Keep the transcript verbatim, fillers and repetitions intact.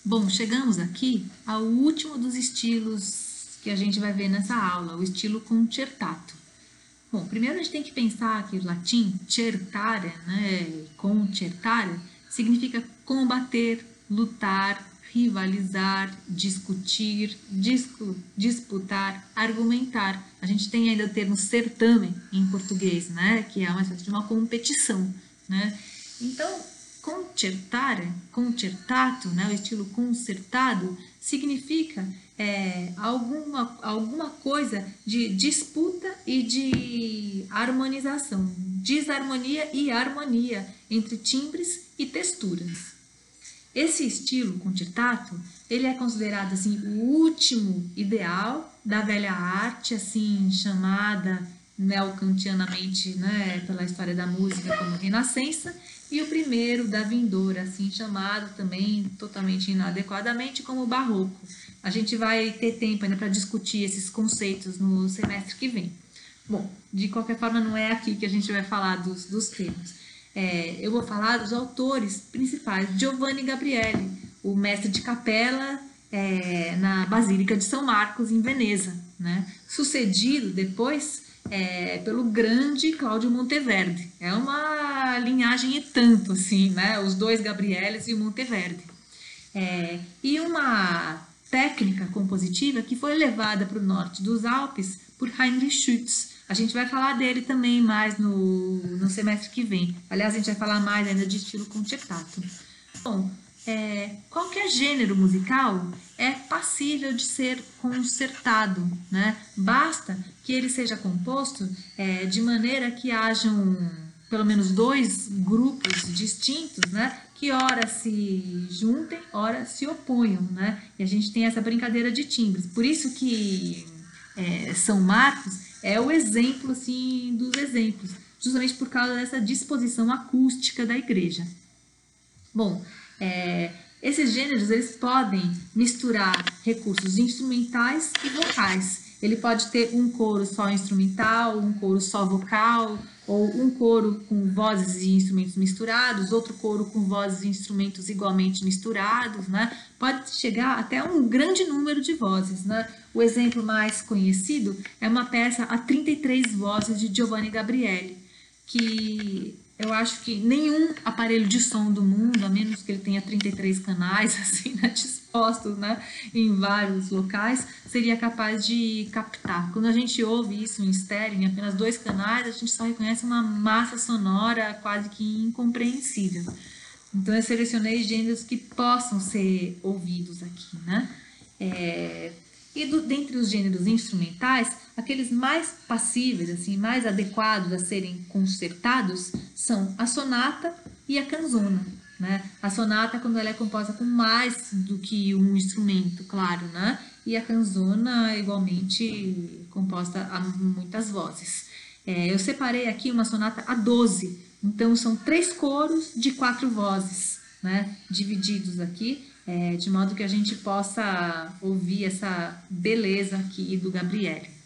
Bom, chegamos aqui ao último dos estilos que a gente vai ver nessa aula, o estilo concertato. Bom, primeiro a gente tem que pensar que o latim certare, né, concertare, significa combater, lutar, rivalizar, discutir, discu, disputar, argumentar. A gente tem ainda o termo certame em português, né, que é uma espécie de uma competição, né? Então, concertare, concertato, né, o estilo concertado, significa é, alguma, alguma coisa de disputa e de harmonização, desarmonia e harmonia entre timbres e texturas. Esse estilo concertato, ele é considerado assim o último ideal da velha arte, assim chamada neocantianamente, né, pela história da música como Renascença, e o primeiro da vindoura, assim chamado também totalmente inadequadamente como Barroco. A gente vai ter tempo ainda para discutir esses conceitos no semestre que vem. Bom, de qualquer forma, não é aqui que a gente vai falar dos, dos termos. É, eu vou falar dos autores principais. Giovanni Gabrieli, o mestre de capela é, na Basílica de São Marcos, em Veneza, né? Sucedido depois é, pelo grande Cláudio Monteverdi. É uma linhagem e tanto, assim, né? Os dois Gabrielis e o Monteverdi. É, e uma técnica compositiva que foi levada para o norte dos Alpes por Heinrich Schütz. A gente vai falar dele também mais no, no semestre que vem. Aliás, a gente vai falar mais ainda de estilo concertato. Bom, é, qualquer gênero musical é passível de ser concertado, né? Basta que ele seja composto é, de maneira que hajam pelo menos dois grupos distintos, né? Que ora se juntem, ora se oponham, né? E a gente tem essa brincadeira de timbres. Por isso que é, São Marcos é o exemplo, assim, dos exemplos, justamente por causa dessa disposição acústica da igreja. Bom, é, esses gêneros eles podem misturar recursos instrumentais e vocais. Ele pode ter um coro só instrumental, um coro só vocal, ou um coro com vozes e instrumentos misturados, outro coro com vozes e instrumentos igualmente misturados, né? Pode chegar até um grande número de vozes, né? O exemplo mais conhecido é uma peça a trinta e três vozes de Giovanni Gabrieli, que eu acho que nenhum aparelho de som do mundo, a menos que ele tenha trinta e três canais assim, né, dispostos, né, em vários locais, seria capaz de captar. Quando a gente ouve isso em estéreo, em apenas dois canais, a gente só reconhece uma massa sonora quase que incompreensível. Então eu selecionei gêneros que possam ser ouvidos aqui, né? É... E do, dentre os gêneros instrumentais, aqueles mais passíveis, assim, mais adequados a serem concertados são a sonata e a canzona, né? A sonata quando ela é composta com mais do que um instrumento, claro, né? E a canzona igualmente composta a muitas vozes. É, eu separei aqui uma sonata a doze, então são três coros de quatro vozes, né? Divididos aqui. É, de modo que a gente possa ouvir essa beleza aqui do Gabrieli.